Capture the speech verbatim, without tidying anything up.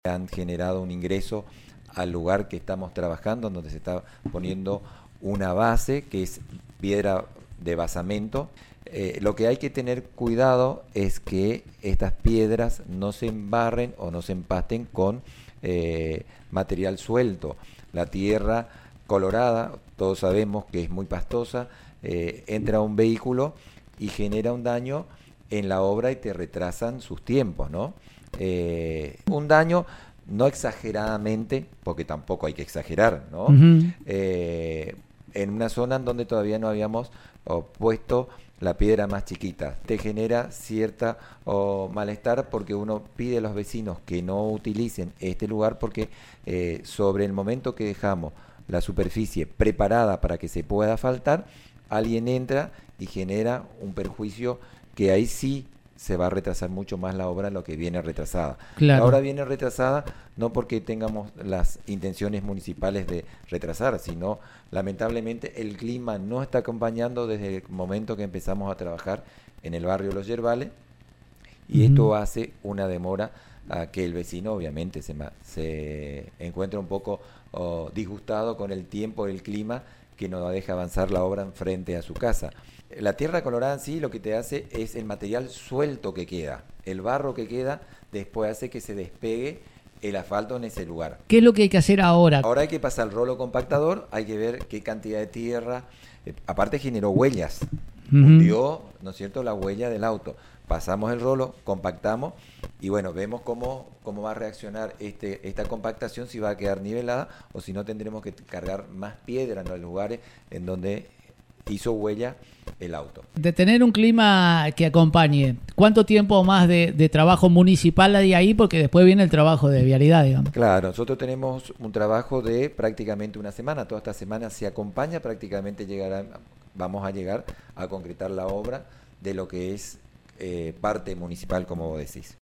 han generado un ingreso al lugar que estamos trabajando, donde se está poniendo una base que es piedra de basamento. Eh, lo que hay que tener cuidado es que estas piedras no se embarren o no se empasten con eh, material suelto. La tierra colorada, todos sabemos que es muy pastosa, eh, entra un vehículo y genera un daño en la obra y te retrasan sus tiempos, ¿no? Eh, un daño no exageradamente, porque tampoco hay que exagerar, ¿no? Uh-huh. Eh, en una zona en donde todavía no habíamos oh, puesto la piedra más chiquita. Te genera cierta oh, malestar porque uno pide a los vecinos que no utilicen este lugar porque eh, sobre el momento que dejamos la superficie preparada para que se pueda asfaltar, alguien entra y genera un perjuicio que ahí sí se va a retrasar mucho más la obra de lo que viene retrasada. Claro. La obra viene retrasada no porque tengamos las intenciones municipales de retrasar, sino lamentablemente el clima no está acompañando desde el momento que empezamos a trabajar en el barrio Los Yerbales y uh-huh. esto hace una demora a que el vecino obviamente se, se encuentra un poco oh, disgustado con el tiempo, el clima que no deja avanzar la obra en frente a su casa. La tierra colorada en sí lo que te hace es el material suelto que queda, el barro que queda después hace que se despegue el asfalto en ese lugar. ¿Qué es lo que hay que hacer ahora? Ahora hay que pasar el rolo compactador, hay que ver qué cantidad de tierra, eh, aparte generó huellas, uh-huh. hundió, ¿no es cierto?, la huella del auto. Pasamos el rolo, compactamos y bueno, vemos cómo, cómo va a reaccionar este, esta compactación, si va a quedar nivelada o si no tendremos que cargar más piedra en los lugares en donde hizo huella el auto. De tener un clima que acompañe, ¿cuánto tiempo más de, de trabajo municipal hay ahí? Porque después viene el trabajo de vialidad, digamos. Claro, nosotros tenemos un trabajo de prácticamente una semana. Toda esta semana se acompaña, prácticamente llegará, vamos a llegar a concretar la obra de lo que es eh, parte municipal, como vos decís.